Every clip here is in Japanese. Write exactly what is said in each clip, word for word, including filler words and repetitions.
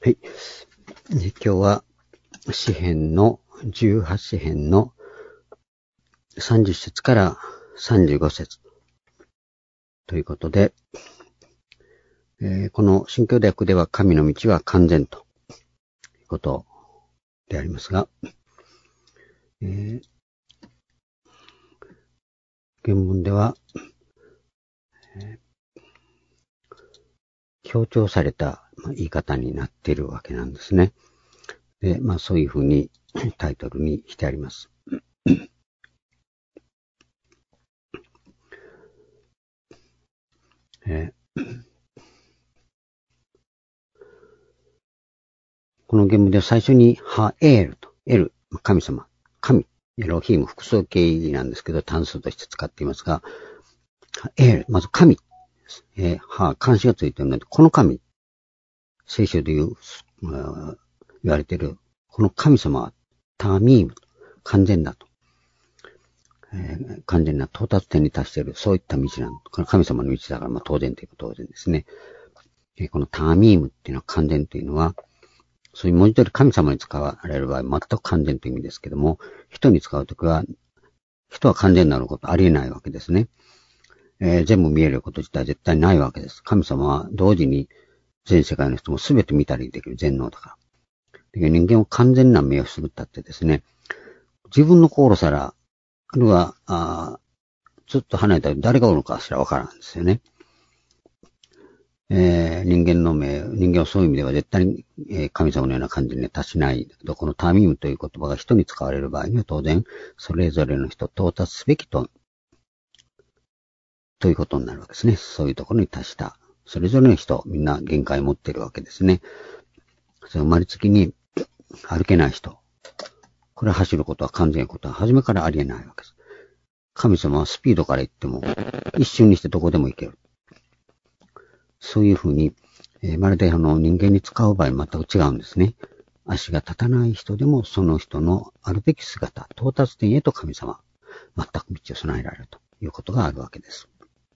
はい。今日は詩編のじゅうはち詩編のさんじゅっ節からさんじゅうご節ということで、えー、この新教大学では神の道は完全ということでありますが、えー、原文では、えー、強調された言い方になっているわけなんですね。で、まあそういうふうにタイトルにしてあります。えー、この原文では最初にハエールと、エル、神様、神、エロヒーム複数形なんですけど単数として使っていますが、エール、まず神です。えー、は、漢詞がついているので、この神、聖書で言う、言われている、この神様はターミーム、完全だと。えー、完全な到達点に達している、そういった道なんだ。これ神様の道だから、まあ当然ということ当然ですね。えー、このターミームっていうのは完全というのは、そういう文字通り神様に使われる場合、全く完全という意味ですけども、人に使うときは、人は完全になることありえないわけですね。えー、全部見えること自体絶対ないわけです。神様は同時に全世界の人も全て見たりできる全能だから。で人間は完全な目をするったってですね、自分の心さら、あるいは、あずっと離れたら誰がおるのかしらわからんですよね。えー、人間の目、人間はそういう意味では絶対に、えー、神様のような感じには達しない。だけど、このターミームという言葉が人に使われる場合には当然、それぞれの人到達すべきと、ということになるわけですね。そういうところに達した。それぞれの人、みんな限界を持っているわけですね。その生まれつきに歩けない人。これは走ることは完全なことは初めからありえないわけです。神様はスピードから言っても一瞬にしてどこでも行ける。そういうふうに、えー、まるであの人間に使う場合全く違うんですね。足が立たない人でもその人のあるべき姿、到達点へと神様、全く道を備えられるということがあるわけです。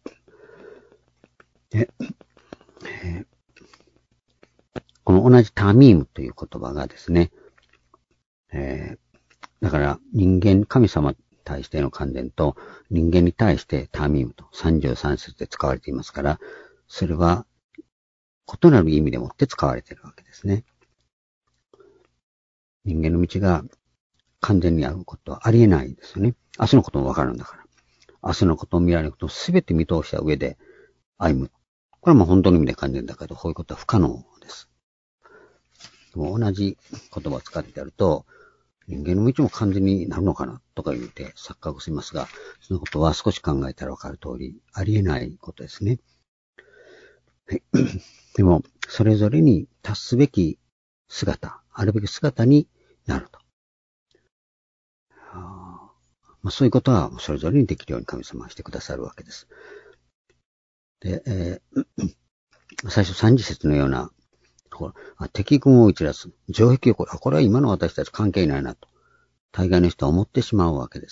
でえー、この同じタミームという言葉がですね、えー、だから人間、神様に対しての完全と人間に対してタミームとさんじゅうさん節で使われていますから、それは異なる意味でもって使われているわけですね。人間の道が完全にあることはありえないですよね。明日のこともわかるんだから。明日のことを未来のことをすべて見通した上で歩む。これはもう本当の意味で完全だけど、こういうことは不可能です。でも同じ言葉を使ってやると、人間の道も完全になるのかなとか言って錯覚しますが、そのことは少し考えたらわかる通り、ありえないことですね。でも、それぞれに達すべき姿、あるべき姿になると。あまあ、そういうことはそれぞれにできるように神様はしてくださるわけです。で、えー、最初三次節のような、敵軍を打ち出す。城壁をこれ、これは今の私たち関係ないなと。大概の人は思ってしまうわけです。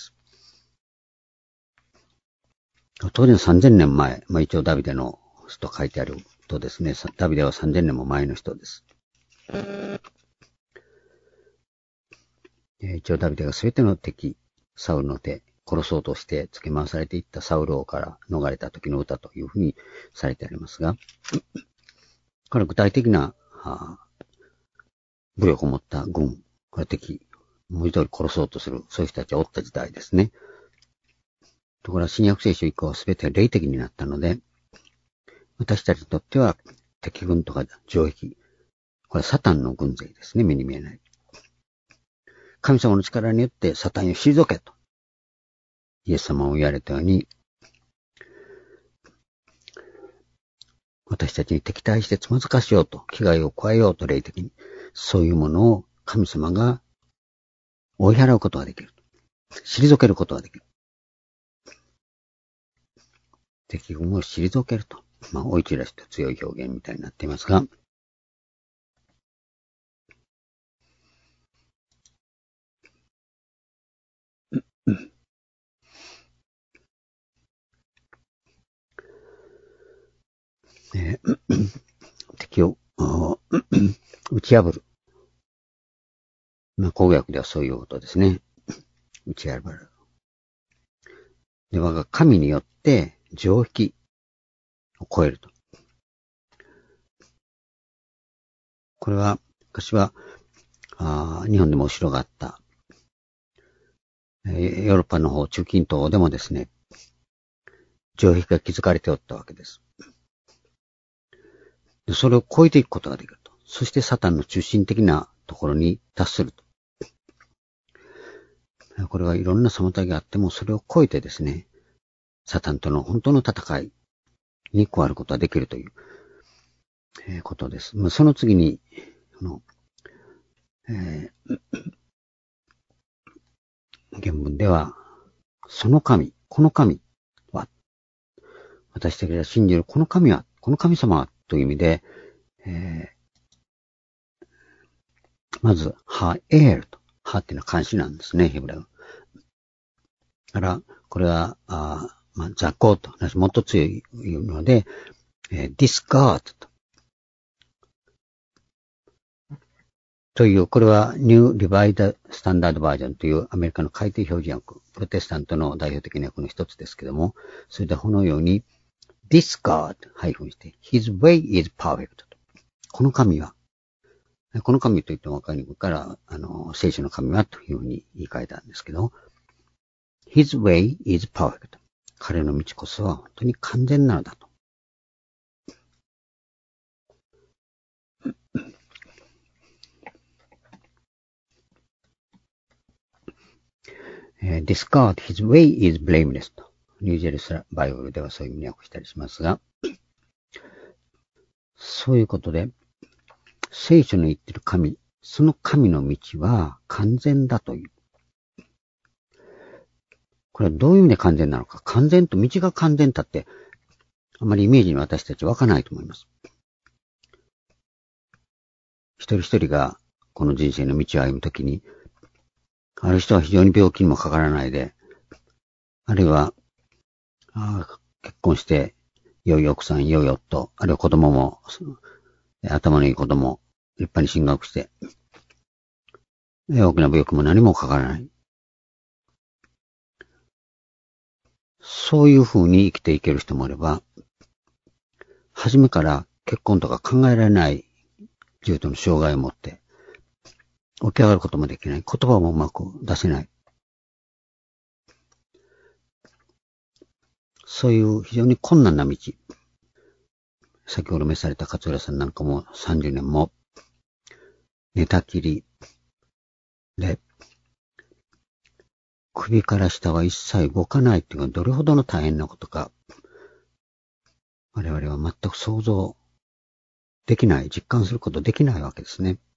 当然さんぜんねんまえ、まあ、一応ダビデの人書いてあるとですね、ダビデはさんぜんねんも前の人です。一応ダビデがすべての敵、サウルの手、殺そうとして付け回されていったサウル王から逃れた時の歌というふうにされてありますが、これは具体的な、はあ、武力を持った軍、これは敵、文字通り殺そうとする、そういう人たちがおった時代ですね。ところが新約聖書以降は全て霊的になったので、私たちにとっては敵軍とか城壁、これはサタンの軍勢ですね、目に見えない。神様の力によってサタンを退けと、イエス様を言われたように、私たちに敵対してつまずかしようと、危害を加えようと霊的に、そういうものを神様が追い払うことができる。退けることができる。敵軍を退けると。まあ、追い散らした強い表現みたいになっていますが、えー、敵を、 打ち破る。まあ、工学ではそういうことですね。打ち破る。で、我が神によって城壁を越えると。これは、昔は、あ日本でもお城があった。ヨーロッパの方、中近東でもですね、城壁が築かれておったわけです。でそれを超えていくことができると。そしてサタンの中心的なところに達すると。これはいろんな妨げがあっても、それを超えてですね、サタンとの本当の戦いに加わることができるという、えー、ことです。まあ、その次に、このえー、原文では、その神、この神は、私たちが信じるこの神は、この神様はという意味で、えー、まず、ハエールと。ハっていうのは漢詩なんですね、ヘブライ語。だから、これは、あまあ、雑行と、もっと強いので、えー、discard と。という、これは New Revised Standard Version というアメリカの改訂標準訳、プロテスタントの代表的な訳の一つですけども、それでこのように、discard ハイフンして、His way is perfect と。この神は、この神といってもわかりにくいから、あの、聖書の神はというふうに言い換えたんですけど、His way is perfect。彼の道こそは本当に完全なのだと。discard his way is blameless と。ニュージェルスバイブルではそういう意味に訳したりしますが、そういうことで、聖書の言っている神、その神の道は完全だという。これはどういう意味で完全なのか。完全と、道が完全だって、あまりイメージに私たち湧かないと思います。一人一人がこの人生の道を歩むときに、ある人は非常に病気にもかからないで、あるいは、あ結婚して、良い奥さん、良い夫、あるいは子供も、頭のいい子供、立派に進学して、大きな病気も何もかからない。そういう風に生きていける人もいれば、初めから結婚とか考えられない重度の障害を持って、起き上がることもできない。言葉もうまく出せない。そういう非常に困難な道。先ほど召された勝浦さんなんかもさんじゅうねんも寝たきりで、首から下は一切動かないっていうのはどれほどの大変なことか、我々は全く想像できない、実感することできないわけですね。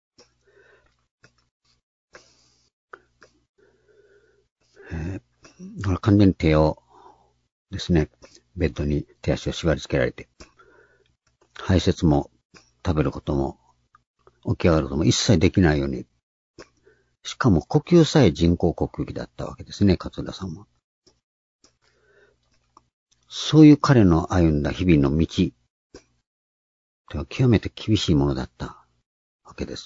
えー、だから完全に手をですね、ベッドに手足を縛り付けられて、排泄も食べることも起き上がることも一切できないように、しかも呼吸さえ人工呼吸器だったわけですね、勝田さんは。そういう彼の歩んだ日々の道では極めて厳しいものだったわけです。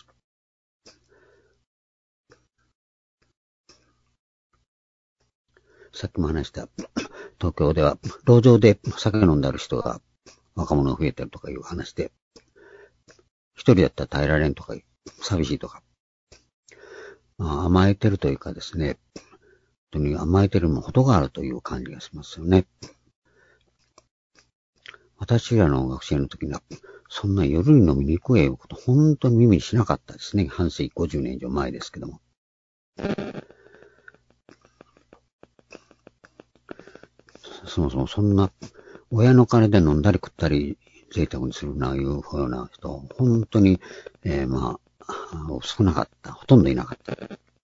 さっきも話した東京では路上で酒飲んである人が若者が増えてるとかいう話で、一人だったら耐えられんとか寂しいとか、まあ、甘えてるというかですね、本当に甘えてるも程があるという感じがしますよね。私らの学生の時には、そんな夜に飲みに行くえいうこと、本当に耳にしなかったですね。半世紀ごじゅうねん以上前ですけども。そもそもそんな、親の金で飲んだり食ったり、贅沢にするな、いうような人、本当に、えー、まあ、少なかった。ほとんどいなかった。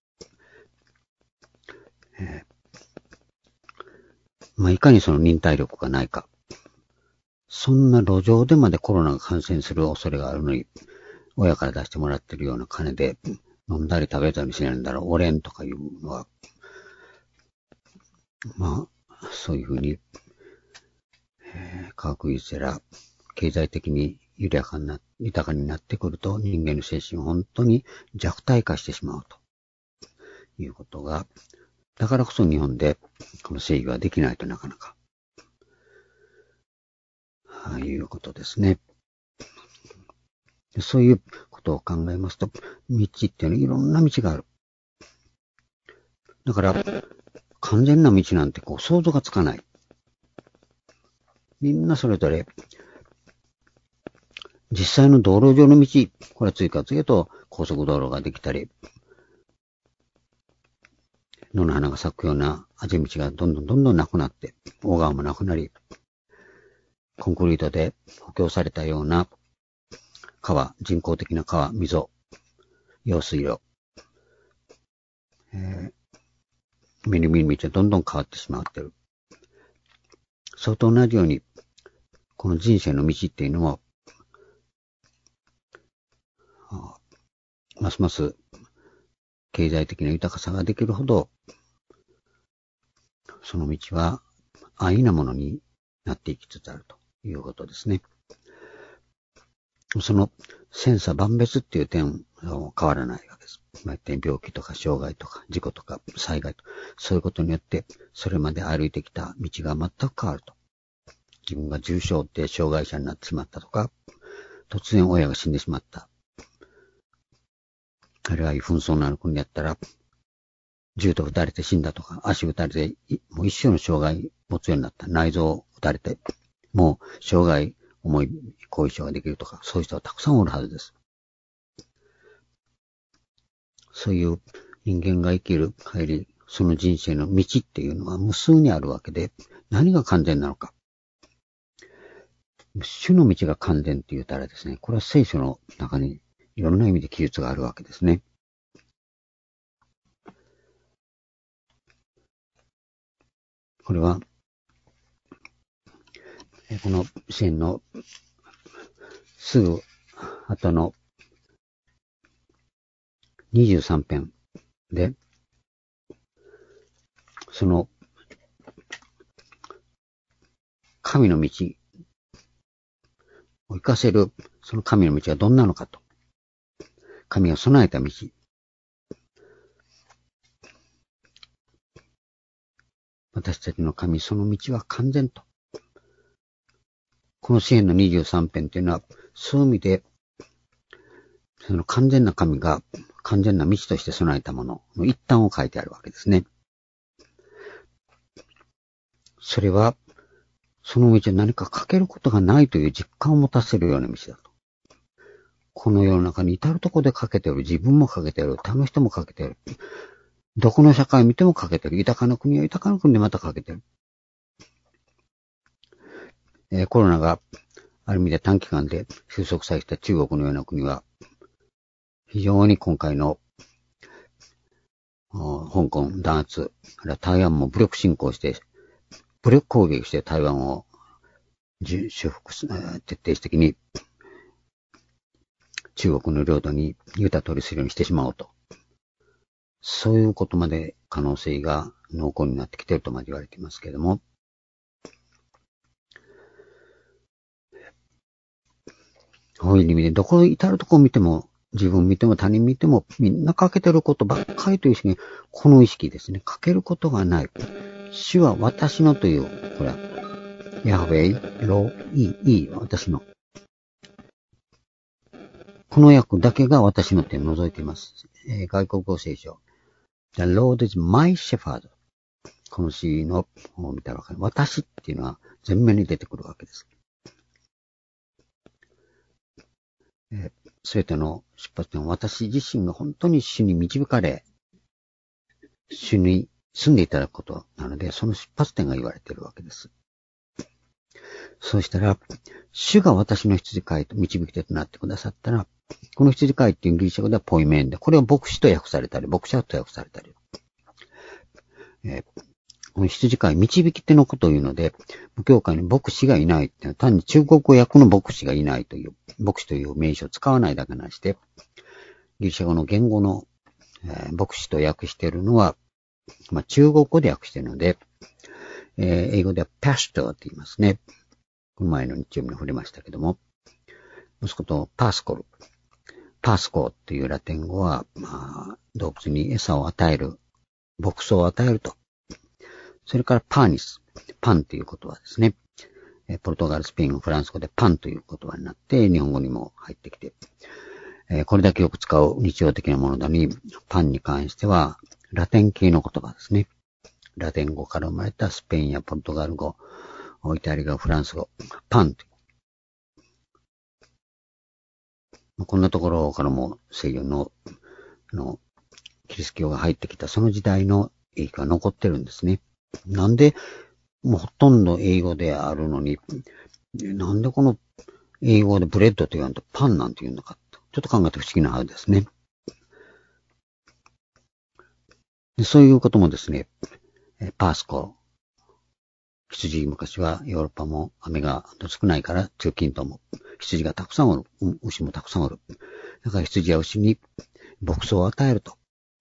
えー、まあ、いかにその忍耐力がないか。そんな路上でまでコロナが感染する恐れがあるのに、親から出してもらってるような金で飲んだり食べたりしないんだろう、おれんとかいうのは、まあ、そういうふうに、えー、科学技術やら経済的に緩やかになっ豊かになってくると人間の精神は本当に弱体化してしまうということが、だからこそ日本でこの制御はできないとなかなか、ああいうことですね。そういうことを考えますと、道っていうのはいろんな道がある。だから、完全な道なんてこう想像がつかない。みんなそれぞれ、実際の道路上の道、これは次から次へと高速道路ができたり、野の花が咲くようなあぜ道がどんどんどんどんなくなって、大川もなくなり、コンクリートで補強されたような川、人工的な川、溝、用水路、えー、目に見る道はどんどん変わってしまっている。それと同じように、この人生の道っていうのも、ますます経済的な豊かさができるほど、その道は安易なものになっていきつつあるということですね。その千差万別っていう点は変わらないわけです。病気とか障害とか事故とか災害とか、そういうことによってそれまで歩いてきた道が全く変わると。自分が重症って障害者になってしまったとか、突然親が死んでしまった。あるいは紛争のある国だったら、銃と撃たれて死んだとか、足撃たれて、もう一生の障害持つようになった。内臓を撃たれて、もう障害、重い後遺症ができるとか、そういう人はたくさんおるはずです。そういう人間が生きる限り、その人生の道っていうのは無数にあるわけで、何が完全なのか。主の道が完全って言ったらですね、これは聖書の中にいろんな意味で記述があるわけですね。これは、この詩篇のすぐ後のにじゅうさん編で、その神の道を生かせる、その神の道はどんなのかと。神が備えた道。私たちの神、その道は完全と。この詩篇のにじゅうさん編というのは、そういう意味で、その完全な神が完全な道として備えたものの一端を書いてあるわけですね。それは、その道は何か欠けることがないという実感を持たせるような道だと。この世の中に至るところで欠けている。自分も欠けている。他の人も欠けている。どこの社会を見ても欠けている。豊かな国は豊かな国でまた欠けている。えー、コロナがある意味で短期間で収束された中国のような国は、非常に今回の香港弾圧、台湾も武力侵攻して、武力攻撃して台湾を修復、徹底的に中国の領土に言うた通りするようにしてしまおうと。そういうことまで可能性が濃厚になってきているとまで言われていますけれども、こういう意味でどこ至るところ見ても、自分見ても他人見てもみんな欠けてることばっかりという意識、この意識ですね。欠けることがない。主は私のという、これは、ヤハウェイ、ロー、イー、イー、私の。この訳だけが私の手を除いています。えー、外国語聖書。The Lord is my shepherd. この詩の方を見たらわかる。私っていうのは前面に出てくるわけです。すべての出発点は私自身が本当に主に導かれ、主に住んでいただくことなので、その出発点が言われているわけです。そうしたら、主が私の羊飼いと導き手となってくださったら、この羊飼いっていうギリシャ語ではポイメンで、これは牧師と訳されたり、牧者と訳されたり。えー、この羊飼い、導き手のことを言うので、仏教界に牧師がいないっていうのは単に中国語訳の牧師がいないという、牧師という名詞を使わないだけなして、ギリシャ語の言語の、えー、牧師と訳しているのは、まあ、中国語で訳しているので、えー、英語ではパスターって言いますね。この前の日曜日に触れましたけども、 息子とパースコル。パースコというラテン語は、まあ、動物に餌を与える、牧草を与えると。それからパーニス。パンという言葉ですね。ポルトガル、スペイン、フランス語でパンという言葉になって、日本語にも入ってきて、これだけよく使う日常的なものだに、パンに関しては、ラテン系の言葉ですね。ラテン語から生まれたスペインやポルトガル語、イタリア語、フランス語、パンという。こんなところからも西洋の、あの、キリスト教が入ってきたその時代の影響が残ってるんですね。なんで、もうほとんど英語であるのに、なんでこの英語でブレッドと言わんとパンなんて言うのかと、ちょっと考えて不思議なはずですね。でそういうこともですね、パースコ、羊、昔はヨーロッパも雨が少ないから中近東も羊がたくさんおる、牛もたくさんおる。だから羊や牛に牧草を与えると。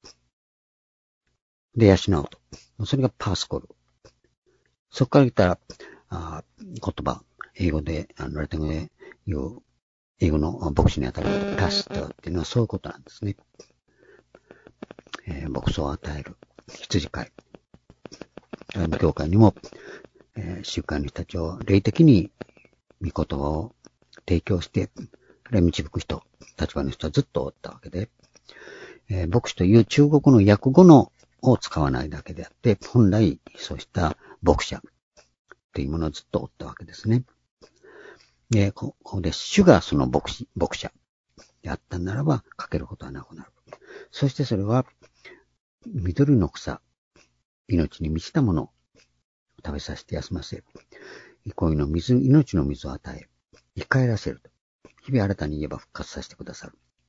で、養うと。それがパースコル。そこから来たら、あ言葉、英語で、あのラテン語で言う、英語の牧師にあたるパスターっていうのはそういうことなんですね。えー、牧草を与える羊飼い。教会にも、えー、集会の人たちを霊的に御言葉を提供して、導く人、立場の人はずっとおったわけで、えー、牧師という中国の訳語のを使わないだけであって、本来そうした牧者というものをずっとおったわけですね。で、ここで主がその牧師、牧者であったならば、かけることはなくなる。そしてそれは、緑の草、命に満ちたものを食べさせて休ませる。憩いの水、命の水を与え、生き返らせる。日々新たに言えば復活させてくださる。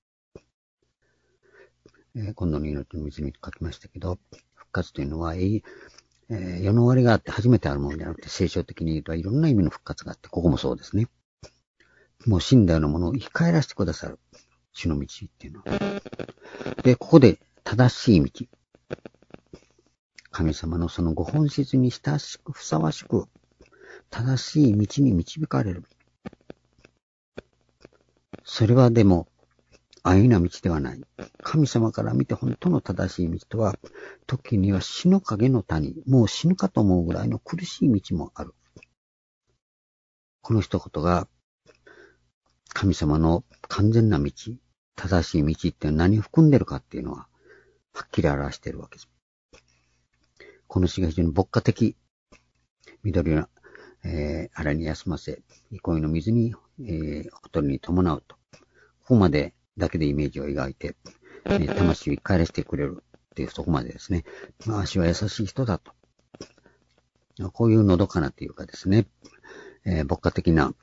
えー、今度の命の水に書きましたけど、復活というのは、えーえー、世の終わりがあって初めてあるものではなくて、聖書的に言うといろんな意味の復活があって、ここもそうですね。もう死んだようなものを生き返らせてくださる。主の道っていうのは。で、ここで正しい道。神様のそのご本質に親しく、ふさわしく、正しい道に導かれる。それはでも、安易な道ではない。神様から見て本当の正しい道とは、時には死の影の谷、もう死ぬかと思うぐらいの苦しい道もある。この一言が、神様の完全な道、正しい道って何を含んでるかっていうのは、はっきり表しているわけです。この詩が非常に牧歌的。緑の、えー、荒に休ませ、憩いの水に、えー、ほとりに伴うと。ここまでだけでイメージを描いて、えー、魂を生き返らせてくれるっていうそこまでですね。まあ、足は優しい人だと。こういうのどかなというかですね、えー、牧歌的な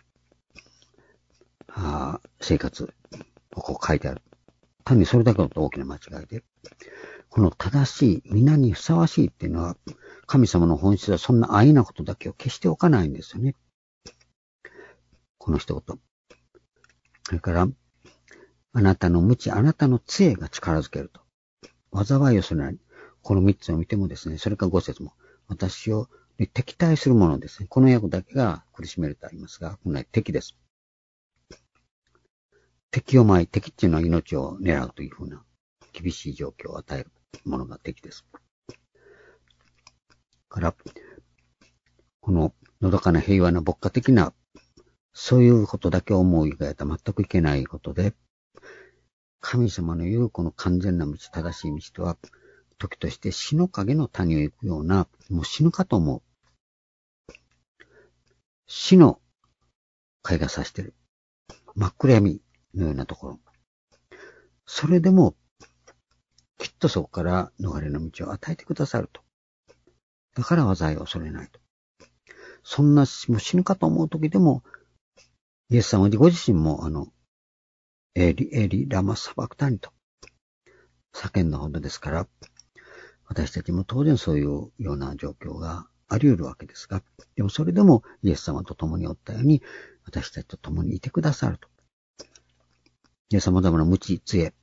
あ生活をこう書いてある。単にそれだけだと大きな間違いで、この正しい、皆にふさわしいっていうのは、神様の本質はそんな安易なことだけを決しておかないんですよね。この一言。それから、あなたの無知、あなたの杖が力づけると。災いをするなり。この三つを見てもですね、それから五節も、私を敵対するものですね。この訳だけが苦しめるとありますが、本来敵です。敵を前、敵っていうのは命を狙うというふうな厳しい状況を与えるものが敵です。から、こののどかな平和な牧歌的な、そういうことだけ思う以外とは全くいけないことで、神様の言うこの完全な道、正しい道とは、時として死の影の谷を行くような、もう死ぬかと思う。死の影が差している。真っ暗闇のようなところ。それでも、きっとそこから逃れの道を与えてくださると。だから災いを恐れないと。そんな、もう死ぬかと思う時でも、イエスさんはご自身も、あの、エリ、エリ、ラマサバクタニと叫んだほどですから、私たちも当然そういうような状況があり得るわけですが、でもそれでもイエス様と共におったように、私たちと共にいてくださると。で、様々な無知、杖。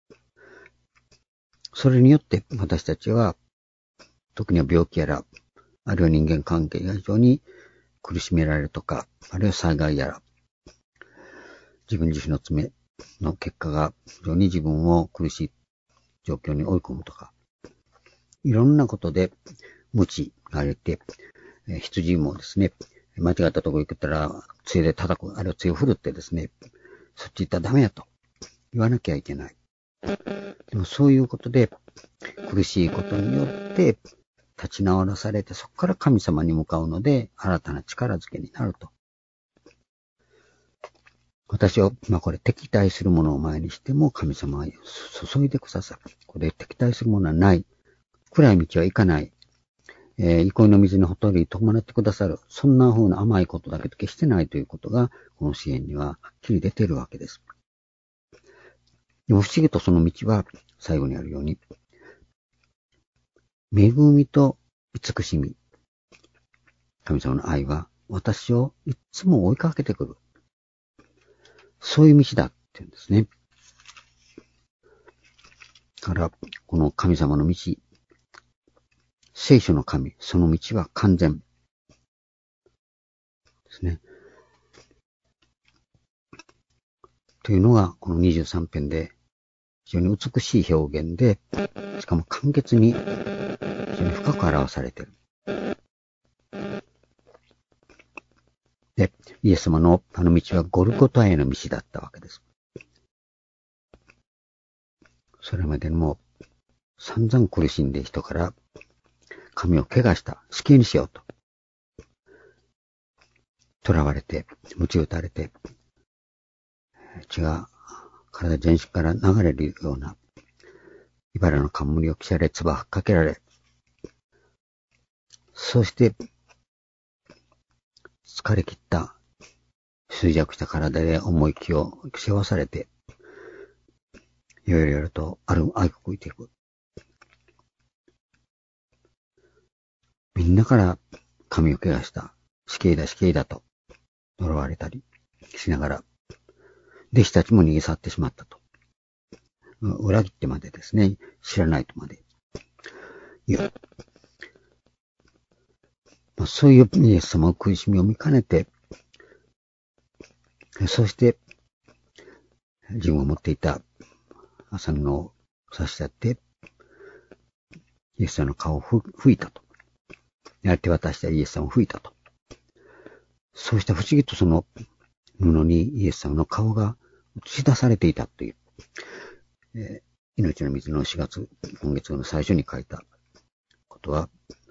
それによって私たちは、特には病気やら、あるいは人間関係が非常に苦しめられるとか、あるいは災害やら、 自分自身の罪の結果が非常に自分を苦しい状況に追い込むとか、いろんなことで無知が荒れて、えー、羊もですね、間違ったところ行ったら、杖で叩く、あるいは杖を振るってですね、そっち行ったらダメやと言わなきゃいけない。でもそういうことで苦しいことによって立ち直らされて、そこから神様に向かうので新たな力づけになると。私は、まあこれ敵対するものを前にしても神様は注いでくださる。これ敵対するものはない。暗い道は行かない。えー、憩いの水のほとりに伴ってくださる。そんな風な甘いことだけど決してないということが、この詩篇にははっきり出ているわけです。でも不思議とその道は最後にあるように、恵みと慈しみ。神様の愛は私をいつも追いかけてくる。そういう道だって言うんですね。だから、この神様の道、聖書の神、その道は完全ですね。というのが、このにじゅうさん編で非常に美しい表現で、しかも簡潔に非常に深く表されている。で、イエス様のあの道はゴルゴタへの道だったわけです。それまでも散々苦しんで人から髪を怪我した、死刑にしようと。囚われて、鞭打たれて、血が体全身から流れるような、茨の冠を着せられ、唾をかけられ、そして、疲れ切った、衰弱した体で重い気を背負わされて、いろいろやると、ある愛国いていく。みんなから髪を怪我した、死刑だ死刑だと、呪われたりしながら、弟子たちも逃げ去ってしまったと。裏切ってまでですね、知らないとまで言う。まあ、そういうイエス様の苦しみを見かねて、そして、自分が持っていた麻布を差し立てて、イエス様の顔を拭いたと。手渡したイエス様を拭いたと。そうした不思議とその布にイエス様の顔が映し出されていたという、えー、命の水のしがつ、今月の最初に書いたことは、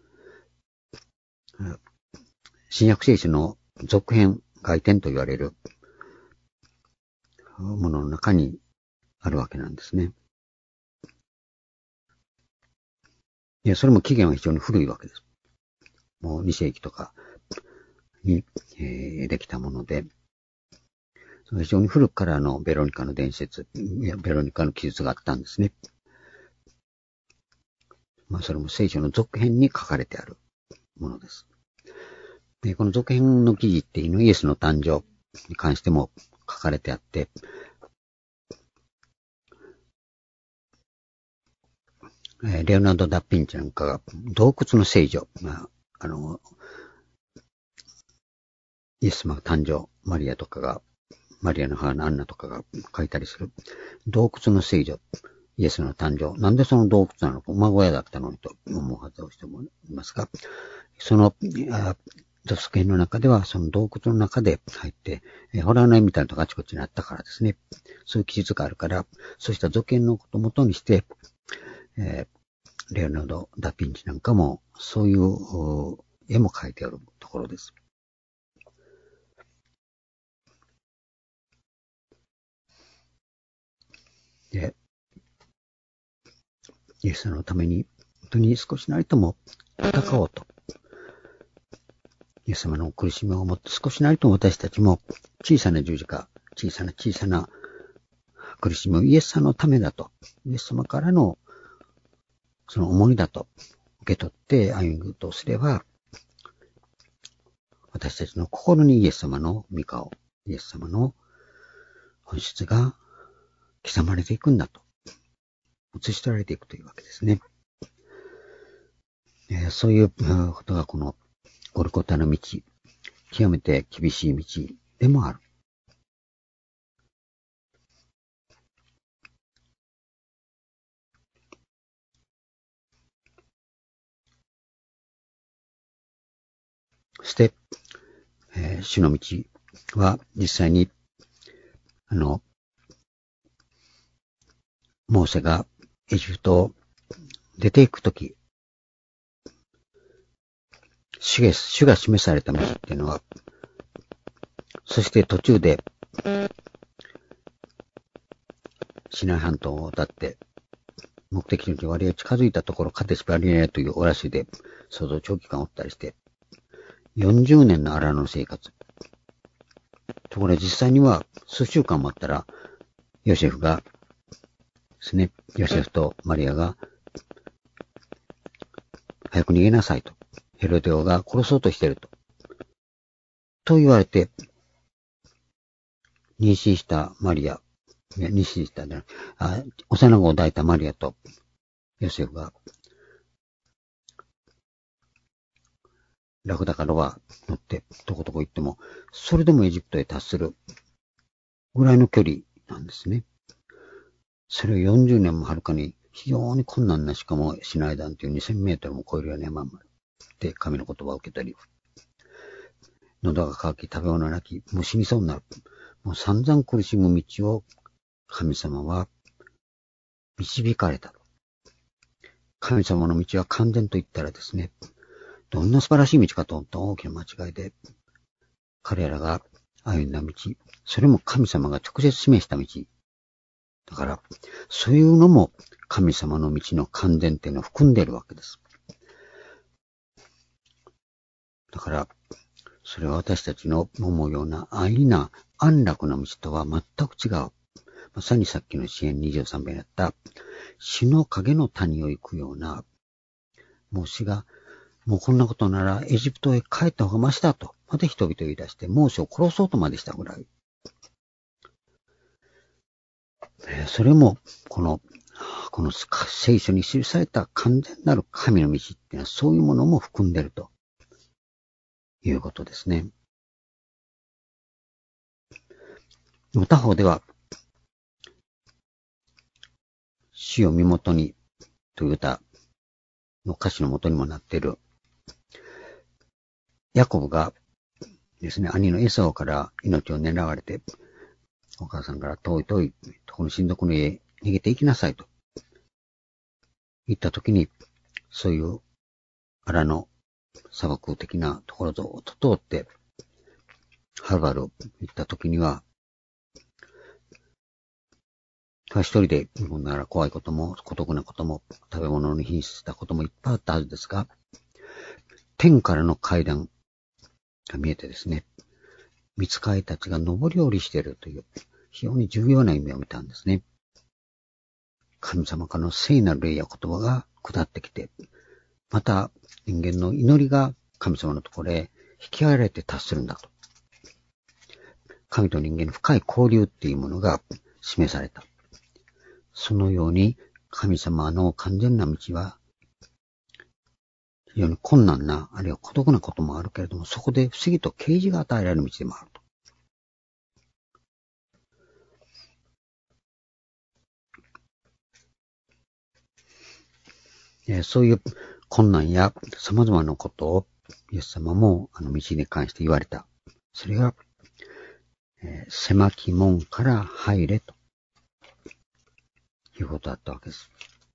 新約聖書の続編、外典と言われるものの中にあるわけなんですね。いや、それも起源は非常に古いわけです。もうに世紀とかに、えー、できたもので、非常に古くからのベロニカの伝説、ベロニカの記述があったんですね。まあ、それも聖書の続編に書かれてあるものです。で、この続編の記事っていうのはイエスの誕生に関しても書かれてあって、レオナルド・ダ・ヴィンチなんかが洞窟の聖女、まあ、あの、イエス様が誕生、マリアとかが、マリアの母のアンナとかが書いたりする洞窟の聖女、イエスの誕生。なんでその洞窟なのか、馬小屋だったのにと思うはずをしてもいますが、その、続編の中では、その洞窟の中で入って、えー、ホラーの絵みたいなのがあちこちにあったからですね。そういう記述があるから、そうした続編のことをもとにして、えー、レオナルド・ダ・ヴィンチなんかも、そういう絵も描いてあるところです。で、イエスのために、本当に少しなりとも戦おうと。イエス様の苦しみをもって少しなりとも私たちも小さな十字架、小さな小さな苦しみをイエス様のためだと、イエス様からのその重荷だと受け取って歩むとすれば、私たちの心にイエス様の御顔、イエス様の本質が刻まれていくんだと、映し取られていくというわけですね。えー、そういうことがこのゴルゴタの道、極めて厳しい道でもある。 そして、えー、主の道は実際に、あの、モーセがエジプトを出ていくとき、主が、主が示された道っていうのは、そして途中で、シナイ半島を渡って、目的地に割合近づいたところ、カデシバリネというオアシスで、相当長期間おったりして、よんじゅうねんの荒野の生活。ところが実際には、数週間もあったら、ヨセフが、ですね、ヨセフとマリアが、早く逃げなさいと。ヘロデオが殺そうとしていると。と言われて、妊娠したマリア、いや、妊娠したんだな、あ、幼子を抱いたマリアとヨセフが、ラクダかロバ乗って、どこどこ行っても、それでもエジプトへ達するぐらいの距離なんですね。それをよんじゅうねんもはるかに非常に困難な、しかもシナイダンというにせんメートルも超えるような山まで神の言葉を受けたり、喉が渇き、食べ物なき、もう死にそうになる。もう散々苦しむ道を神様は導かれた。神様の道は完全と言ったらですね、どんな素晴らしい道かと思った大きな間違いで、彼らが歩んだ道、それも神様が直接示した道。だから、そういうのも神様の道の完全っていうのを含んでいるわけです。だから、それは私たちの思うような安易な安楽な道とは全く違う。まさにさっきの詩編にじゅうさんべんやった、死の影の谷を行くような、もう死が、もうこんなことならエジプトへ帰った方がマシだと、また人々言い出して、モーセを殺そうとまでしたぐらい。それも、この、この聖書に記された完全なる神の道っていうのはそういうものも含んでいるということですね。他方では、死を身元にという歌の歌詞の元にもなっている、ヤコブがですね、兄のエサオから命を狙われて、お母さんから遠い遠い、この親族の家へ逃げていきなさいと言ったときに、そういう荒野砂漠的なところをずっと通って、はるばる行ったときには、一人で日本なら怖いことも孤独なことも食べ物に貧したこともいっぱいあったはずですが、天からの階段が見えてですね、御使いたちが上り下りしているという非常に重要な意味を見たんですね。神様からの聖なる霊や言葉が下ってきて、また人間の祈りが神様のところへ引き上げられて達するんだと。神と人間の深い交流っていうものが示された。そのように神様の完全な道は非常に困難な、あるいは孤独なこともあるけれども、そこで不思議と啓示が与えられる道でもあると。そういう困難や様々なことをイエス様もあの道に関して言われた。それが、えー、狭き門から入れということだったわけです。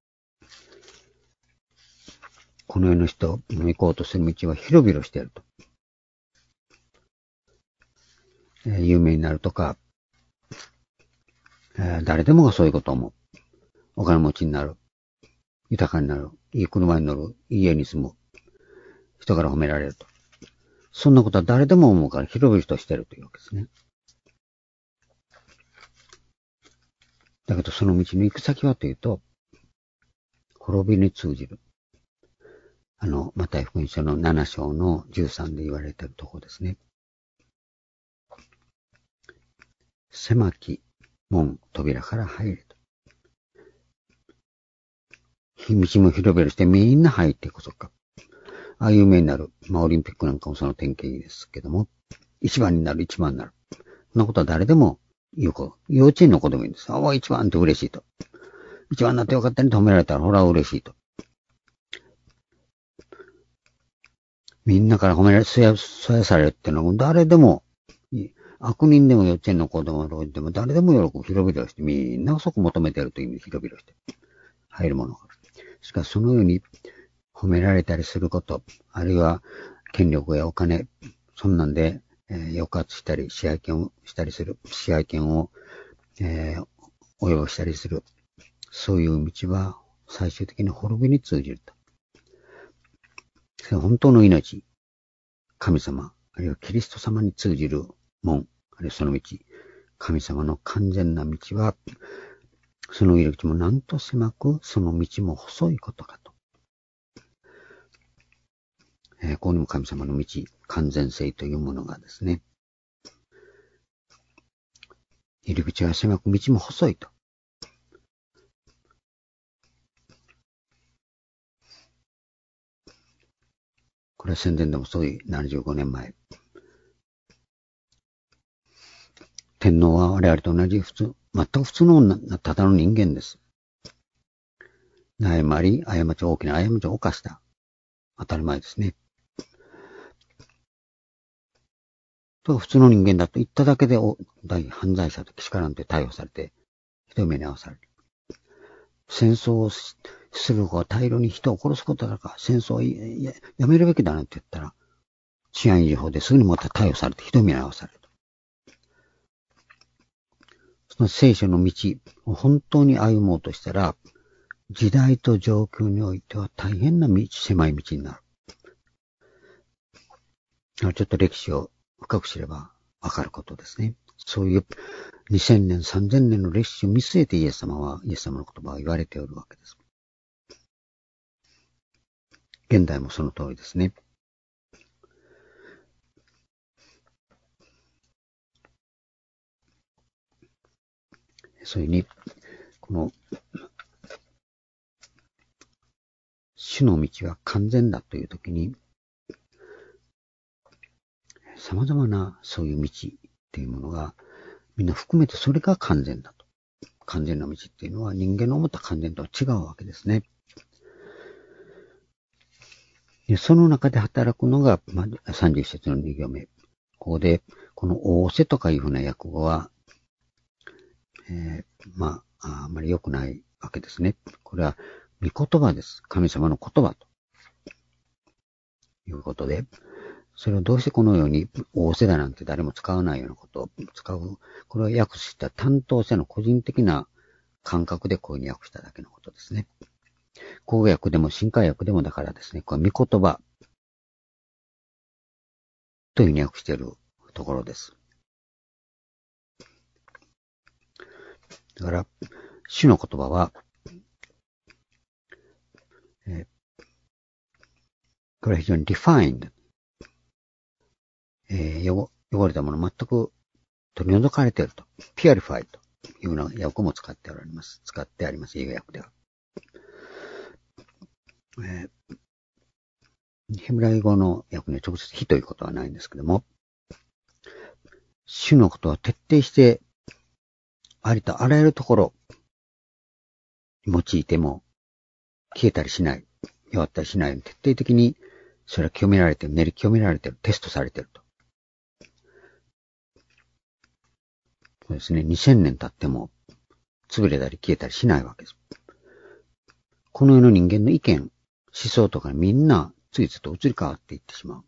この世の人の行こうとする道は広々していると。えー、有名になるとか、えー、誰でもがそういうことを思う。お金持ちになる。豊かになる。いい車に乗る。いい家に住む。人から褒められると。そんなことは誰でも思うから広々としているというわけですね。だけどその道の行く先はというと、滅びに通じる。あの、マタイ福音書のなな章のじゅうさんで言われているところですね。狭き門、扉から入れと。道も広々してみんな入ってこそか。ああいう名になる。まあ、オリンピックなんかもその典型ですけども、一番になる、一番になる。そんなことは誰でも言う子。幼稚園の子でもいいんです。ああ、一番って嬉しいと。一番になってよかったねと褒められたら、ほら嬉しいと。 みんなから褒められ、そや、そやされるってのは、誰でも、悪人でも幼稚園の子供でも誰でも喜ぶ、広々して、みんなそこ求めてるという意味で広々して、入るものがある。しかしそのように褒められたりすること、あるいは権力やお金、そんなんで、えー、抑圧したり、支配権をしたりする、支配権を、えー、及ぼしたりする、そういう道は最終的に滅びに通じると。本当の命、神様、あるいはキリスト様に通じる門、あるいはその道、神様の完全な道は、その入り口もなんと狭く、その道も細いことかと。えー、ここにも神様の道、完全性というものがですね、入り口は狭く、道も細いと。これは戦前でもそういうななじゅうごねんまえ。天皇は我々と同じ普通、全く普通のただの人間です。誤り、過ち、大きな過ちを犯した。当たり前ですね。と普通の人間だと言っただけで大犯罪者とけしからんで逮捕されて、ひどい目に遭わされる。戦争をする方が大量に人を殺すことだから、戦争を や, やめるべきだなんて言ったら、治安維持法ですぐにまた逮捕されてひどい目に遭わされる。その聖書の道を本当に歩もうとしたら、時代と状況においては大変な道、狭い道になる。ちょっと歴史を深く知ればわかることですね。そういうにせんねん、さんぜんねんの歴史を見据えてイエス様は、イエス様の言葉を言われておるわけです。現代もその通りですね。そういうふうに、この、主の道は完全だというときに、様々なそういう道っていうものが、みんな含めてそれが完全だと。完全な道っていうのは人間の思った完全とは違うわけですね。でその中で働くのが、まあ、さんじゅういっ節のに行目。ここで、この仰せとかいうふうな訳語は、えー、まあ、あんまり良くないわけですね。これは、御言葉です。神様の言葉と。いうことで、それをどうしてこのように、仰せだなんて誰も使わないようなことを使う。これを訳した担当者の個人的な感覚でこういうふうに訳しただけのことですね。口語訳でも新海訳でもだからですね、これは御言葉というふうに訳しているところです。だから、主の言葉は、えー、これは非常に defined、えー、汚, 汚れたもの全く取り除かれていると。purified というような訳も使っておられます。使ってあります、英語訳では。えー、ヘブライ語の訳には直接非ということはないんですけども、主のことは徹底して、ありとあらゆるところ、用いても消えたりしない、弱ったりしないように徹底的に、それは清められている、練り清められている、テストされていると。そうですね、にせんねん経っても、潰れたり消えたりしないわけです。この世の人間の意見、思想とかみんな、ついついと移り変わっていってしまう。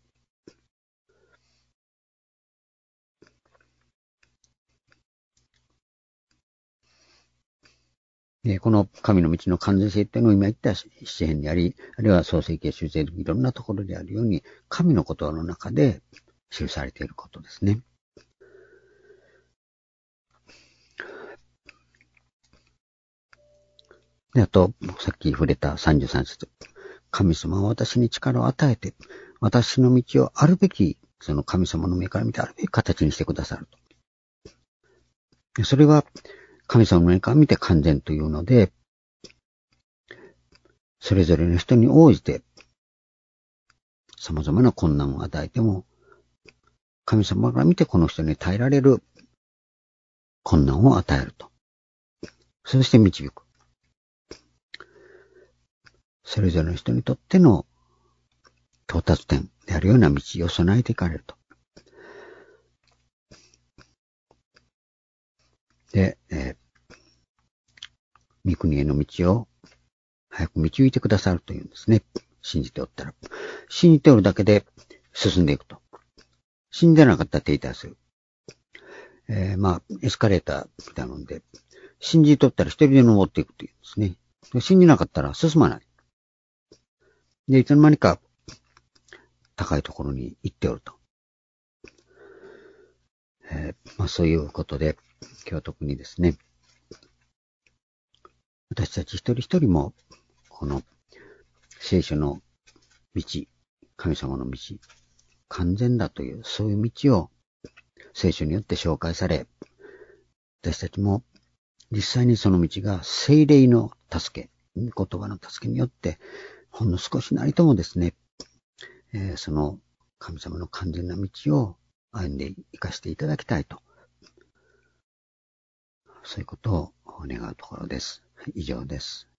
でこの神の道の完全性っていうのを今言った詩編にあり、あるいは創世記や修正記いろんなところであるように、神の言葉の中で記されていることですね。で、あと、さっき触れたさんじゅうさん節。神様は私に力を与えて、私の道をあるべき、その神様の目から見てあるべき形にしてくださると。それは、神様の目から見て完全というので、それぞれの人に応じて、様々な困難を与えても、神様から見てこの人に耐えられる困難を与えると。そして導く。それぞれの人にとっての到達点であるような道を備えていかれると。で、えー、御国への道を早く導いてくださるというんですね。信じておったら。信じておるだけで進んでいくと。信じなかったら停滞する。えー、まあ、エスカレーターみたいなので、信じとったら一人で登っていくというんですね。信じなかったら進まない。で、いつの間にか高いところに行っておると。えー、まあそういうことで、今日は特にですね、私たち一人一人も、この聖書の道、神様の道、完全だという、そういう道を聖書によって紹介され、私たちも実際にその道が聖霊の助け、言葉の助けによって、ほんの少しなりともですね、えー、その神様の完全な道を歩んで生かしていただきたいと。そういうことを願うところです。以上です。